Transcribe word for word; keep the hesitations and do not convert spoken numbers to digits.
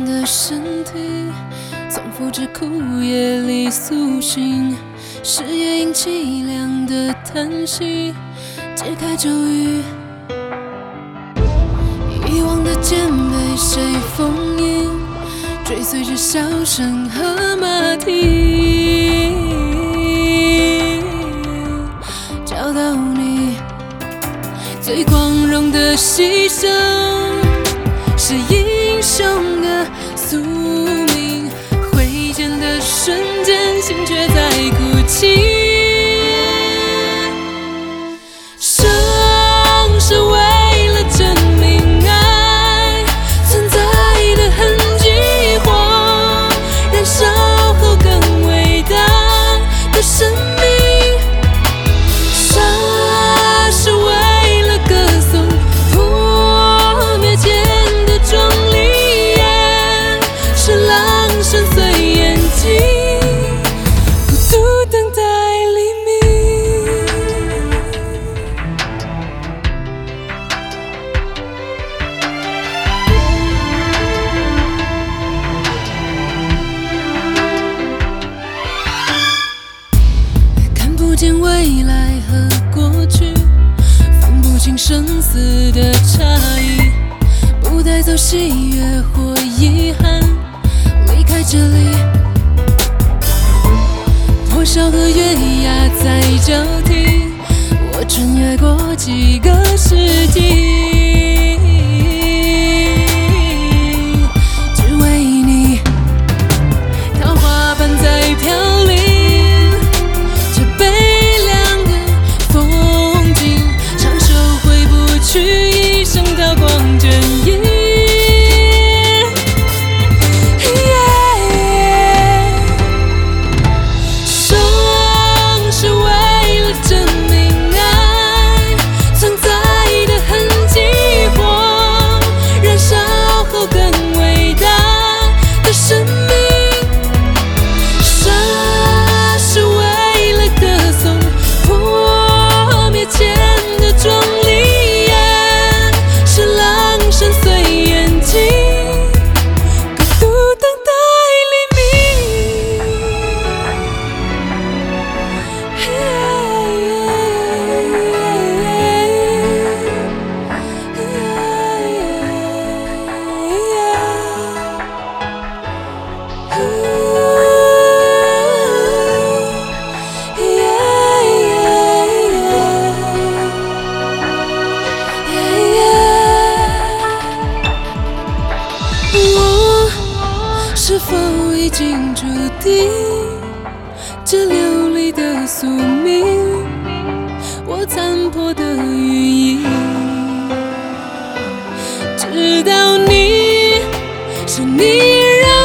的身体，从复制枯叶里苏醒，视野因凄凉的叹息，解开咒语。遗忘的剑被谁封印，追随着笑声和马蹄，找到你最光荣的牺牲，是英雄的宿命。挥剑的瞬间，心却在哭泣。生是为了证明爱存在的痕迹，或燃烧后更伟大的生命。杀是为了歌颂破灭前的壮丽，是狼深邃眼睛，孤独等待黎明。看不见未来和过去，分不清生死的差异，不带走喜悦或遗憾，离开这里。火烧和月牙在交替，我穿越过几个世纪，只为你。桃花瓣在飘零，这悲凉的风景，长袖回不去，一生刀光卷影。是否已经注定这流离的宿命？我残破的羽翼，直到你，是你让